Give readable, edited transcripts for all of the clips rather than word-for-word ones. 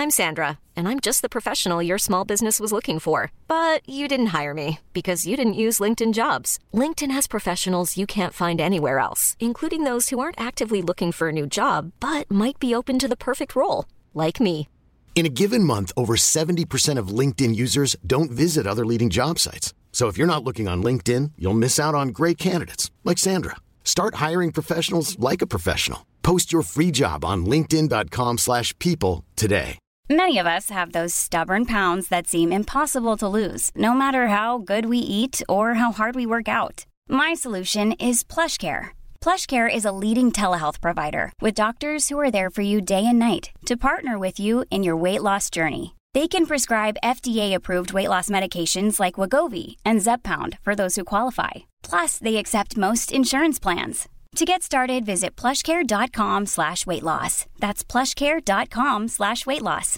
I'm Sandra, and I'm just the professional your small business was looking for. But you didn't hire me because you didn't use LinkedIn Jobs. LinkedIn has professionals you can't find anywhere else, including those who aren't actively looking for a new job, but might be open to the perfect role, like me. In a given month, over 70% of LinkedIn users don't visit other leading job sites. So if you're not looking on LinkedIn, you'll miss out on great candidates like Sandra. Start hiring professionals like a professional. Post your free job on linkedin.com/people today. Many of us have those stubborn pounds that seem impossible to lose, no matter how good we eat or how hard we work out. My solution is PlushCare. PlushCare is a leading telehealth provider with doctors who are there for you day and night to partner with you in your weight loss journey. They can prescribe FDA-approved weight loss medications like Wegovy and Zepbound for those who qualify. Plus, they accept most insurance plans. To get started, visit plushcare.com/weightloss. That's plushcare.com/weightloss.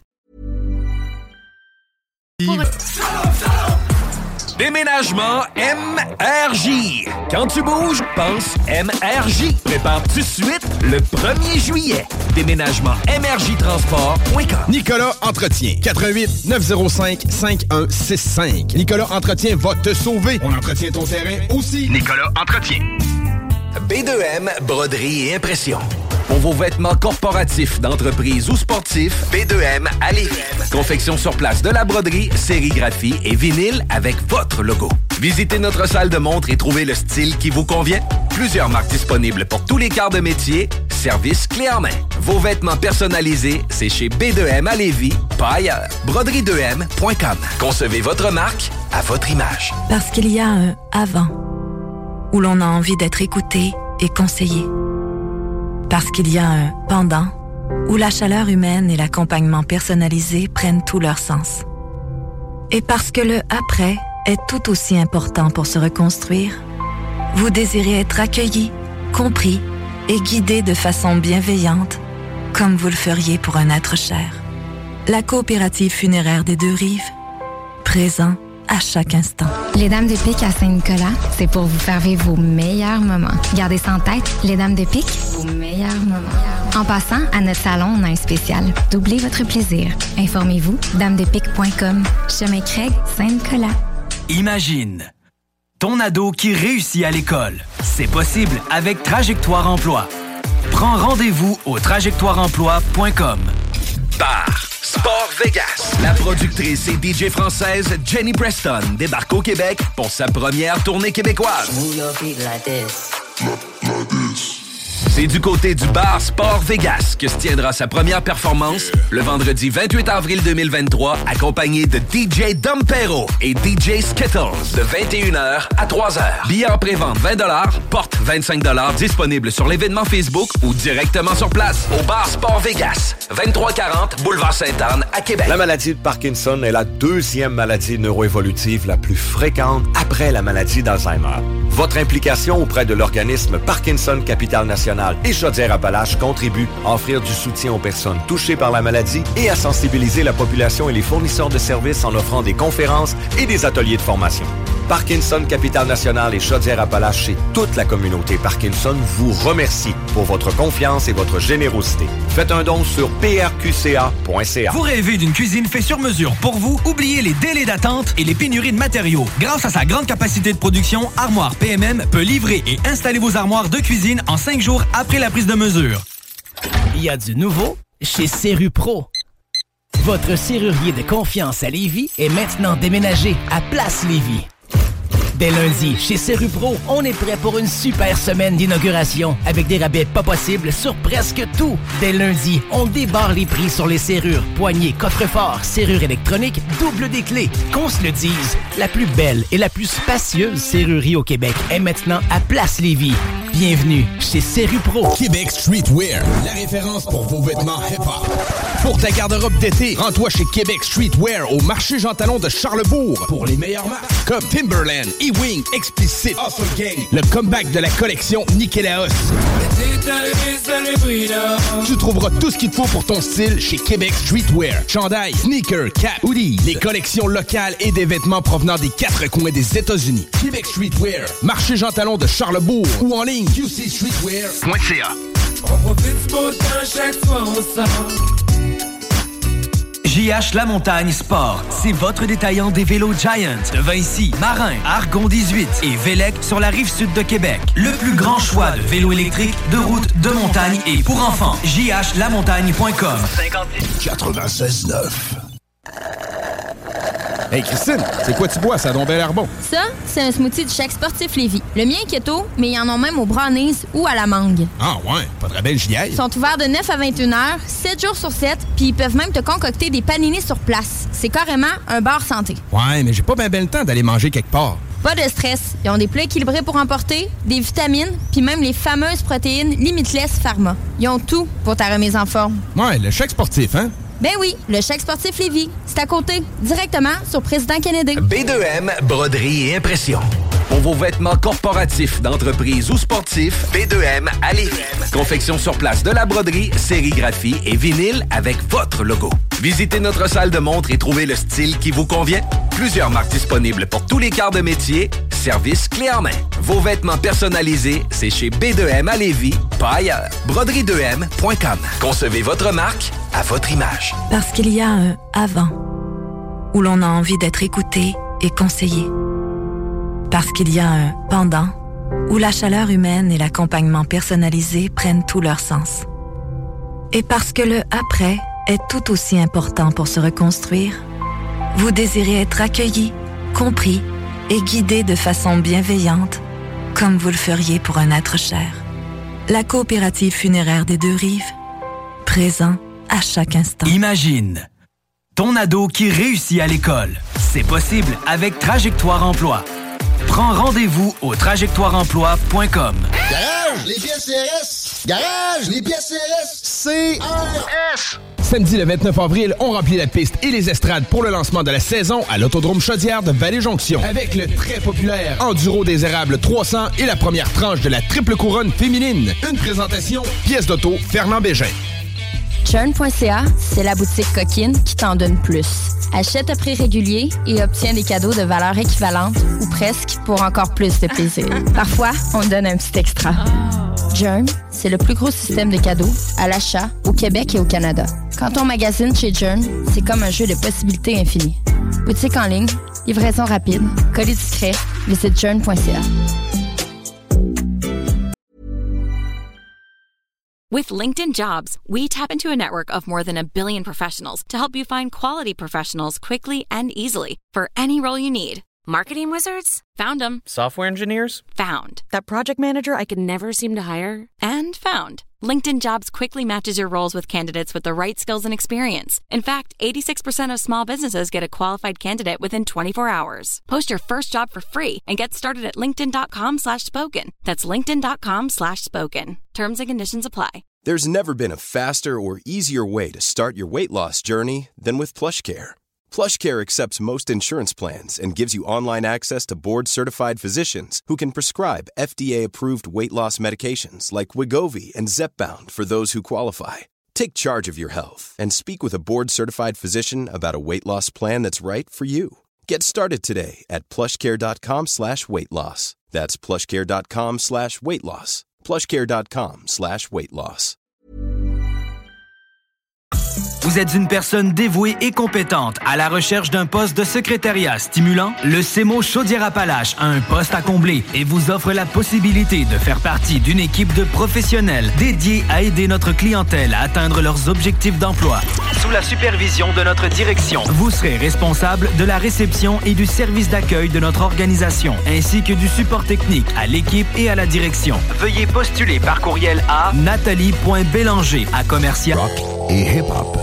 Déménagement MRJ. Quand tu bouges, pense MRJ. Prépare tout de suite le 1er juillet. Déménagement MRJtransport.com. Nicolas Entretien. 88 905 5165. Nicolas Entretien va te sauver. On entretient ton terrain aussi. Nicolas Entretien. B2M, broderie et impression. Pour vos vêtements corporatifs, d'entreprise ou sportifs, B2M à Lévis. Confection sur place de la broderie, sérigraphie et vinyle avec votre logo. Visitez notre salle de montre et trouvez le style qui vous convient. Plusieurs marques disponibles pour tous les quarts de métier. Service clé en main. Vos vêtements personnalisés, c'est chez B2M à Lévis, pas ailleurs. Broderie2M.com. Concevez votre marque à votre image. Parce qu'il y a un avant, où l'on a envie d'être écouté et conseillé. Parce qu'il y a un pendant, où la chaleur humaine et l'accompagnement personnalisé prennent tout leur sens. Et parce que le après est tout aussi important pour se reconstruire, vous désirez être accueilli, compris et guidé de façon bienveillante, comme vous le feriez pour un être cher. La coopérative funéraire des Deux-Rives, présent à chaque instant. Les Dames de Pique à Saint-Nicolas, c'est pour vous faire vivre vos meilleurs moments. Gardez ça en tête, les Dames de Pique, vos meilleurs moments. En passant, à notre salon, on a un spécial. Doublez votre plaisir. Informez-vous, damedepique.com. Chemin Craig, Saint-Nicolas. Imagine ton ado qui réussit à l'école. C'est possible avec Trajectoire Emploi. Prends rendez-vous au trajectoireemploi.com. Bar Sport Vegas. La productrice et DJ française Jenny Preston débarque au Québec pour sa première tournée québécoise. C'est du côté du bar Sport Vegas que se tiendra sa première performance le vendredi 28 avril 2023, accompagné de DJ Dompero et DJ Skittles de 21h à 3h. Billets en pré-vente 20 $, porte 25 $, disponible sur l'événement Facebook ou directement sur place au bar Sport Vegas, 2340 Boulevard Sainte-Anne à Québec. La maladie de Parkinson est la deuxième maladie neuroévolutive la plus fréquente après la maladie d'Alzheimer. Votre implication auprès de l'organisme Parkinson Capital National et Chaudière-Appalaches contribue à offrir du soutien aux personnes touchées par la maladie et à sensibiliser la population et les fournisseurs de services en offrant des conférences et des ateliers de formation. Parkinson Capital National et Chaudière-Appalaches et toute la communauté Parkinson vous remercie pour votre confiance et votre générosité. Faites un don sur prqca.ca. Vous rêvez d'une cuisine faite sur mesure pour vous? Oubliez les délais d'attente et les pénuries de matériaux. Grâce à sa grande capacité de production, Armoire PMM peut livrer et installer vos armoires de cuisine en 5 jours après la prise de mesure. Il y a du nouveau chez Serrupro. Votre serrurier de confiance à Lévis est maintenant déménagé à Place Lévis. Dès lundi, chez Serrupro, on est prêt pour une super semaine d'inauguration avec des rabais pas possibles sur presque tout. Dès lundi, on débarre les prix sur les serrures, poignées, coffres-forts, serrures électroniques, double des clés. Qu'on se le dise, la plus belle et la plus spacieuse serrurerie au Québec est maintenant à Place Lévis. Bienvenue chez Serrupro. Québec Streetwear, la référence pour vos vêtements hip-hop. Pour ta garde-robe d'été, rends-toi chez Québec Streetwear au marché Jean Talon de Charlebourg pour les meilleures marques comme Timberland, E-Wing, Explicit, Hustle Gang, le comeback de la collection Nikélaos. Tu trouveras tout ce qu'il te faut pour ton style chez Québec Streetwear. Chandail, sneakers, cap, hoodies, les collections locales et des vêtements provenant des 4 coins des États-Unis. Québec Streetwear, marché Jean Talon de Charlebourg ou en ligne qcstreetwear.ca. On profite du beau temps, chaque soir on sort. JH La Montagne Sport, c'est votre détaillant des vélos Giant de Vinci, Marin, Argon 18 et Vélec sur la rive sud de Québec. Le plus grand choix de vélos électriques, de route, de montagne et pour enfants. jhlamontagne.com 96.9. Hey Christine, c'est quoi tu bois? Ça a donc bien l'air bon. Ça, c'est un smoothie du Chèque Sportif Lévis. Le mien est keto, mais ils en ont même au brownies ou à la mangue. Ah ouais, pas de belle gilet. Ils sont ouverts de 9 à 21 heures, 7 jours sur 7, puis ils peuvent même te concocter des paninis sur place. C'est carrément un bar santé. Ouais, mais j'ai pas bien le temps d'aller manger quelque part. Pas de stress. Ils ont des plats équilibrés pour emporter, des vitamines, puis même les fameuses protéines Limitless Pharma. Ils ont tout pour ta remise en forme. Ouais, le Chèque Sportif, hein? Ben oui, le Chèque Sportif Lévis. C'est à côté, directement sur Président Kennedy. B2M, broderie et impression. Pour vos vêtements corporatifs, d'entreprise ou sportifs, B2M à Lévis. Confection sur place de la broderie, sérigraphie et vinyle avec votre logo. Visitez notre salle de montre et trouvez le style qui vous convient. Plusieurs marques disponibles pour tous les quarts de métier. Service clé en main. Vos vêtements personnalisés, c'est chez B2M à Lévis, pas ailleurs. Broderie2M.com. Concevez votre marque à votre image. Parce qu'il y a un avant, où l'on a envie d'être écouté et conseillé. Parce qu'il y a un pendant, où la chaleur humaine et l'accompagnement personnalisé prennent tout leur sens. Et parce que le après est tout aussi important pour se reconstruire, vous désirez être accueilli, compris et guidé de façon bienveillante, comme vous le feriez pour un être cher. La coopérative funéraire des Deux-Rives, présent à chaque instant. Imagine ton ado qui réussit à l'école. C'est possible avec Trajectoire Emploi. Prends rendez-vous au trajectoireemploi.com. Garage, les pièces CRS! Garage, les pièces CRS! CRS! Samedi le 29 avril, on remplit la piste et les estrades pour le lancement de la saison à l'Autodrome Chaudière de Vallée-Jonction. Avec le très populaire Enduro des Érables 300 et la première tranche de la triple couronne féminine. Une présentation, pièce d'auto, Fernand Bégin. Churn.ca, c'est la boutique coquine qui t'en donne plus. Achète à prix régulier et obtiens des cadeaux de valeur équivalente ou presque pour encore plus de plaisir. Parfois, on donne un petit extra. Journ, c'est le plus gros système de cadeaux à l'achat au Québec et au Canada. Quand on magasine chez Journ, c'est comme un jeu de possibilités infinies. Boutique en ligne, livraison rapide, colis discret, visite Journ.ca. With LinkedIn Jobs, we tap into a network of more than 1 billion professionals to help you find quality professionals quickly and easily for any role you need. Marketing wizards? Found them. Software engineers? Found. That project manager I could never seem to hire? And found. LinkedIn Jobs quickly matches your roles with candidates with the right skills and experience. In fact, 86% of small businesses get a qualified candidate within 24 hours. Post your first job for free and get started at linkedin.com/spoken. That's linkedin.com/spoken. Terms and conditions apply. There's never been a faster or easier way to start your weight loss journey than with PlushCare. PlushCare accepts most insurance plans and gives you online access to board-certified physicians who can prescribe FDA-approved weight loss medications like Wegovy and Zepbound for those who qualify. Take charge of your health and speak with a board-certified physician about a weight loss plan that's right for you. Get started today at plushcare.com/weight-loss. That's plushcare.com/weight-loss. plushcare.com/weight-loss. Vous êtes une personne dévouée et compétente à la recherche d'un poste de secrétariat stimulant? Le CEMO Chaudière-Appalaches a un poste à combler et vous offre la possibilité de faire partie d'une équipe de professionnels dédiés à aider notre clientèle à atteindre leurs objectifs d'emploi. Sous la supervision de notre direction, vous serez responsable de la réception et du service d'accueil de notre organisation, ainsi que du support technique à l'équipe et à la direction. Veuillez postuler par courriel à nathalie.bélanger@commercial. Rock et hip-hop.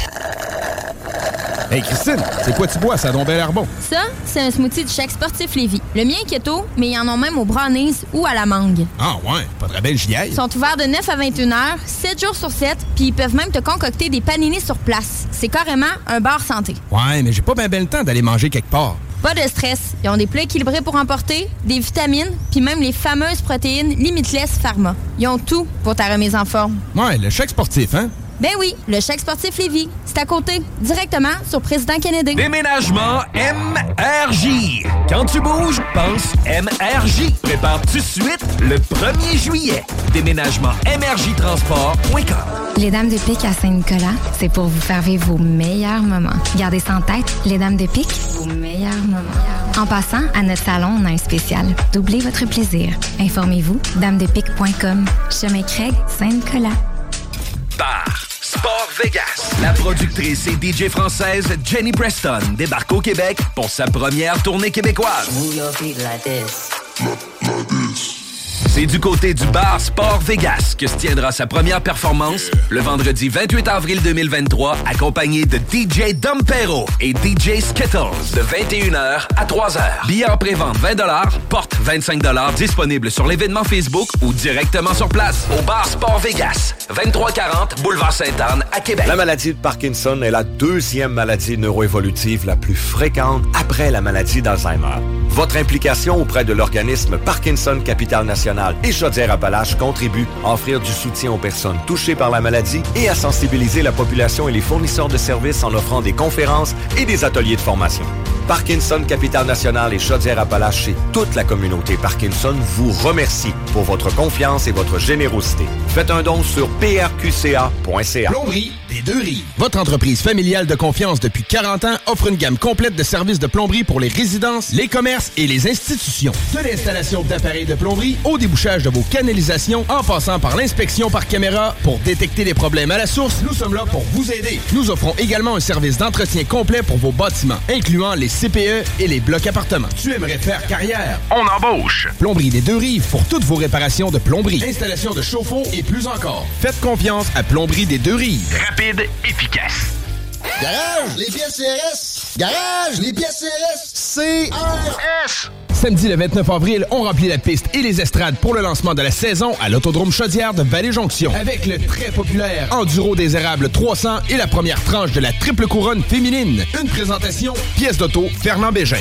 Hey Christine, c'est quoi tu bois? Ça a donc bien l'air bon. Ça, c'est un smoothie du Chèque Sportif Lévis. Le mien est keto, mais ils en ont même au brownies ou à la mangue. Ah ouais, pas de belle gilet. Ils sont ouverts de 9 à 21 heures, 7 jours sur 7, puis ils peuvent même te concocter des paninis sur place. C'est carrément un bar santé. Ouais, mais j'ai pas bien le temps d'aller manger quelque part. Pas de stress. Ils ont des plats équilibrés pour emporter, des vitamines, puis même les fameuses protéines Limitless Pharma. Ils ont tout pour ta remise en forme. Ouais, le Chèque Sportif, hein? Ben oui, le Chèque Sportif Lévis. C'est à côté, directement sur Président Kennedy. Déménagement MRJ. Quand tu bouges, pense MRJ. Prépare tout de suite le 1er juillet. Déménagement MRJtransport.com. Les Dames de Pique à Saint-Nicolas, c'est pour vous faire vivre vos meilleurs moments. Gardez ça en tête, les Dames de Pique, vos meilleurs moments. En passant, à notre salon, on a un spécial. Doublez votre plaisir. Informez-vous, damedepique.com. Chemin Craig, Saint-Nicolas. Bar Sport Vegas. La productrice et DJ française Jenny Preston débarque au Québec pour sa première tournée québécoise. C'est du côté du bar Sport Vegas que se tiendra sa première performance le vendredi 28 avril 2023, accompagné de DJ Dompero et DJ Skittles de 21h à 3h. Billets en pré-vente 20$, porte 25$, disponible sur l'événement Facebook ou directement sur place au bar Sport Vegas, 2340 Boulevard Sainte-Anne à Québec. La maladie de Parkinson est la deuxième maladie neuroévolutive la plus fréquente après la maladie d'Alzheimer. Votre implication auprès de l'organisme Parkinson Capital National et Chaudière-Appalaches contribue à offrir du soutien aux personnes touchées par la maladie et à sensibiliser la population et les fournisseurs de services en offrant des conférences et des ateliers de formation. Parkinson Capital National et Chaudière-Appalaches et toute la communauté Parkinson vous remercie pour votre confiance et votre générosité. Faites un don sur prqca.ca. Plomberie des Deux-Rives. Votre entreprise familiale de confiance depuis 40 ans offre une gamme complète de services de plomberie pour les résidences, les commerces et les institutions. De l'installation d'appareils de plomberie au débouchage de vos canalisations, en passant par l'inspection par caméra pour détecter les problèmes à la source, nous sommes là pour vous aider. Nous offrons également un service d'entretien complet pour vos bâtiments, incluant les CPE et les blocs appartements. Tu aimerais faire carrière? On embauche! Plomberie des Deux-Rives pour toutes vos réparations de plomberie, installation de chauffe-eau et plus encore. Faites confiance à Plomberie des Deux-Rives. Rapide, efficace. Garage, les pièces CRS! Garage, les pièces CRS! CRS! Samedi le 29 avril, on remplit la piste et les estrades pour le lancement de la saison à l'Autodrome Chaudière de Vallée-Jonction. Avec le très populaire Enduro des Érables 300 et la première tranche de la triple couronne féminine. Une présentation, pièce d'auto, Fernand Bégin.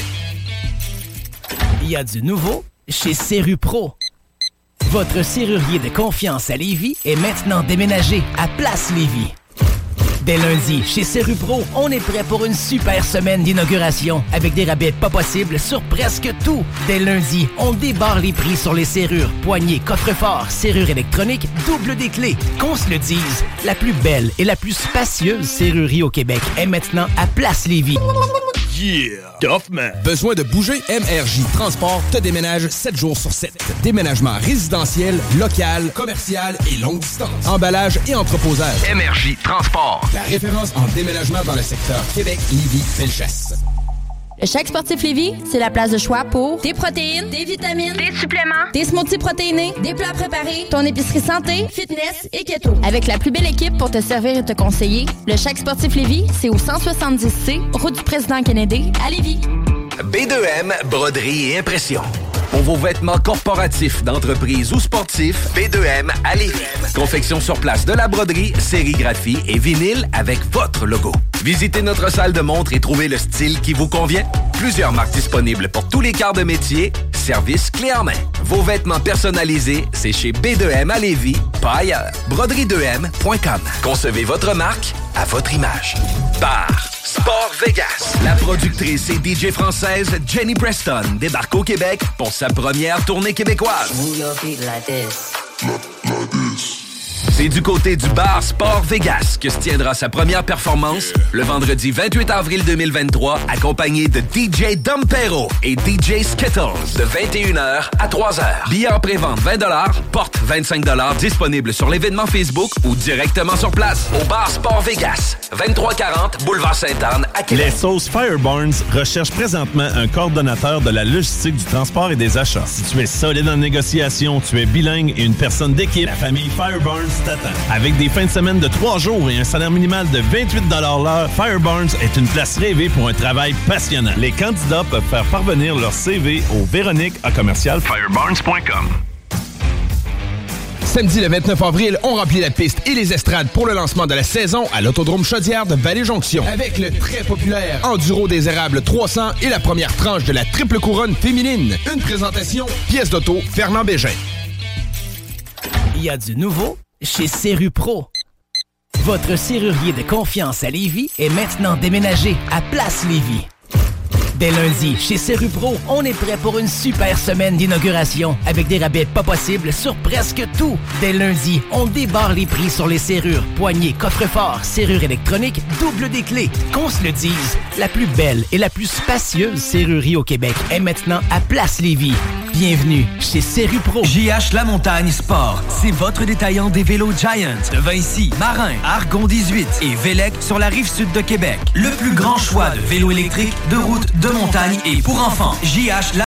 Il y a du nouveau chez Serrupro. Votre serrurier de confiance à Lévis est maintenant déménagé à Place Lévis. Dès lundi, chez Serrupro, on est prêt pour une super semaine d'inauguration avec des rabais pas possibles sur presque tout. Dès lundi, on débarre les prix sur les serrures, poignées, coffres-forts, serrures électroniques, double des clés. Qu'on se le dise, la plus belle et la plus spacieuse serrurerie au Québec est maintenant à Place Lévis. Yeah! Duffman! Besoin de bouger? MRJ Transport te déménage 7 jours sur 7. Déménagement résidentiel, local, commercial et longue distance. Emballage et entreposage. MRJ Transport. La référence en déménagement dans le secteur Québec, Lévis, Felchasse. Le Chèque Sportif Lévis, c'est la place de choix pour des protéines, des vitamines, des suppléments, des smoothies protéinés, des plats préparés, ton épicerie santé, fitness et keto. Avec la plus belle équipe pour te servir et te conseiller, le Chèque Sportif Lévis, c'est au 170C, route du Président Kennedy, à Lévis. B2M, broderie et impression. Pour vos vêtements corporatifs, d'entreprise ou sportifs, B2M à Lévis. Confection sur place de la broderie, sérigraphie et vinyle avec votre logo. Visitez notre salle de montre et trouvez le style qui vous convient. Plusieurs marques disponibles pour tous les quarts de métier. Service clé en main. Vos vêtements personnalisés, c'est chez B2M à Lévis, pas ailleurs. Broderie2M.com. Concevez votre marque à votre image. Bar Sport Vegas. La productrice et DJ française Jenny Preston débarque au Québec pour sa première tournée québécoise. C'est du côté du bar Sport Vegas que se tiendra sa première performance le vendredi 28 avril 2023, accompagné de DJ Dompero et DJ Skittles de 21h à 3h. Billets en pré-vente 20$, porte 25$, disponible sur l'événement Facebook ou directement sur place au bar Sport Vegas, 2340 Boulevard Sainte-Anne à Québec. Les sauces Fireburns recherchent présentement un coordonnateur de la logistique du transport et des achats. Si tu es solide en négociation, tu es bilingue et une personne d'équipe, la famille Fireburns t'attend. Avec des fins de semaine de 3 jours et un salaire minimal de 28$ l'heure, Fireburns est une place rêvée pour un travail passionnant. Les candidats peuvent faire parvenir leur CV au Véronique@fireburns.com. Samedi le 29 avril, on remplit la piste et les estrades pour le lancement de la saison à l'Autodrome Chaudière de Vallée-Jonction. Avec le très populaire Enduro des Érables 300 et la première tranche de la triple couronne féminine. Une présentation, pièce d'auto, Fernand Bégin. Il y a du nouveau chez Serrupro. Votre serrurier de confiance à Lévis est maintenant déménagé à Place Lévis. Dès lundi, chez Serupro, on est prêt pour une super semaine d'inauguration avec des rabais pas possibles sur presque tout. Dès lundi, on débarre les prix sur les serrures, poignées, coffre-fort, serrures électroniques, double des clés. Qu'on se le dise, la plus belle et la plus spacieuse serrurerie au Québec est maintenant à Place Lévis. Bienvenue chez Serupro. JH La Montagne Sport, c'est votre détaillant des vélos Giant de Vinci, Marin, Argon 18 et Vélec sur la rive sud de Québec. Le plus grand choix de vélos électriques, de route, de montagne et pour enfants. JH La